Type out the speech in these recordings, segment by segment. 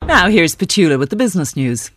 Now here's Petula with the business news.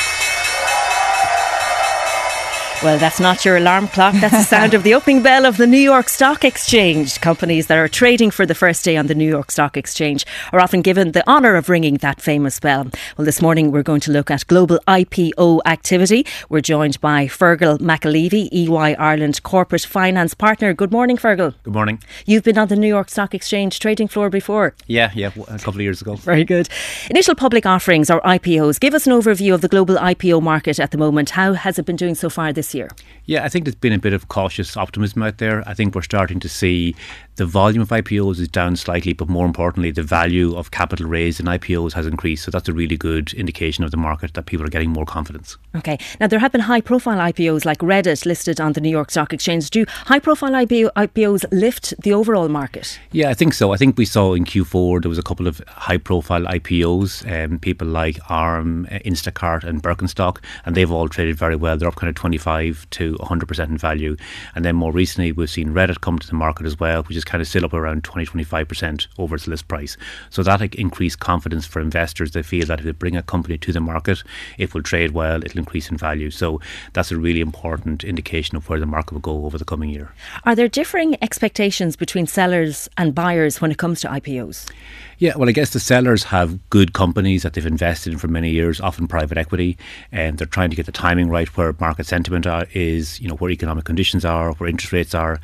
Well, that's not your alarm clock. That's the sound of the opening bell of the New York Stock Exchange. Companies that are trading for the first day on the New York Stock Exchange are often given the honour of ringing that famous bell. Well, this morning we're going to look at global IPO activity. We're joined by Fergal McAlevey, EY Ireland Corporate Finance Partner. Good morning, Fergal. Good morning. You've been on the New York Stock Exchange trading floor before. Yeah, a couple of years ago. Very good. Initial public offerings or IPOs. Give us an overview of the global IPO market at the moment. How has it been doing so far this year? Yeah, I think there's been a bit of cautious optimism out there. I think we're starting to see the volume of IPOs is down slightly, but more importantly, the value of capital raised in IPOs has increased. So that's a really good indication of the market that people are getting more confidence. Okay. Now, there have been high-profile IPOs like Reddit listed on the New York Stock Exchange. Do high-profile IPOs lift the overall market? Yeah, I think so. I think we saw in Q4 there was a couple of high-profile IPOs, people like Arm, Instacart and Birkenstock, and they've all traded very well. They're up kind of 25 to 100% in value. And then more recently, we've seen Reddit come to the market as well, which is kind of still up around 20-25% over its list price. So that increased confidence for investors. They feel that if they bring a company to the market, it will trade well, it'll increase in value. So that's a really important indication of where the market will go over the coming year. Are there differing expectations between sellers and buyers when it comes to IPOs? Yeah, well, I guess the sellers have good companies that they've invested in for many years, often private equity, and they're trying to get the timing right where market sentiment is, where economic conditions are, where interest rates are.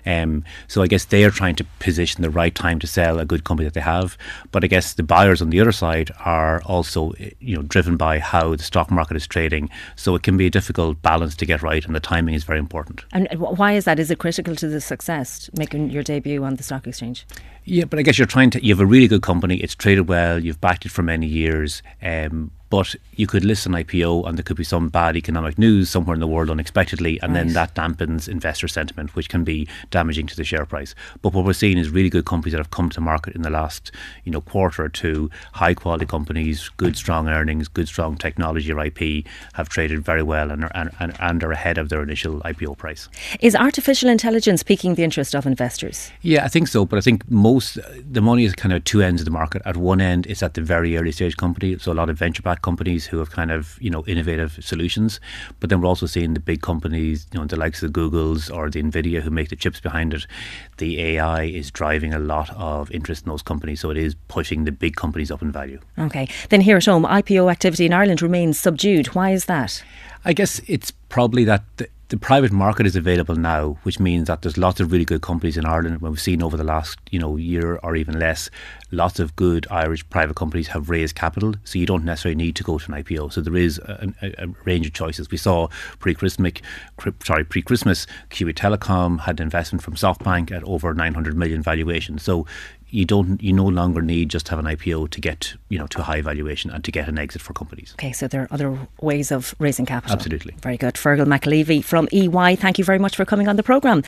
So I guess they are trying to position the right time to sell a good company that they have. But I guess the buyers on the other side are also, driven by how the stock market is trading. So it can be a difficult balance to get right, and the timing is very important. And why is that? Is it critical to the success, making your debut on the stock exchange? Yeah, but I guess you have a really good company, it's traded well, you've backed it for many years, but you could list an IPO and there could be some bad economic news somewhere in the world unexpectedly, and then that dampens investor sentiment, which can be damaging to the share price. But what we're seeing is really good companies that have come to market in the last quarter or two, high quality companies, good strong earnings, good strong technology or IP, have traded very well and are ahead of their initial IPO price. Is artificial intelligence piquing the interest of investors? Yeah, I think so, but I think the money is kind of two ends of the market. At one end, it's at the very early stage company, so a lot of venture-backed companies who have kind of innovative solutions. But then we're also seeing the big companies, the likes of the Googles or the Nvidia, who make the chips behind it. The AI is driving a lot of interest in those companies, so it is pushing the big companies up in value. Okay, then here at home, IPO activity in Ireland remains subdued. Why is that? I guess it's probably that the private market is available now, which means that there's lots of really good companies in Ireland. We've seen over the last year or even less, lots of good Irish private companies have raised capital, so you don't necessarily need to go to an IPO. So there is a range of choices. We saw pre-Christmas, Kiwi Telecom had an investment from SoftBank at over 900 million valuation. So you no longer need just to have an IPO to get to a high valuation and to get an exit for companies. Okay, so there are other ways of raising capital. Absolutely. Very good. Fergal McAlevey from EY, thank you very much for coming on the programme.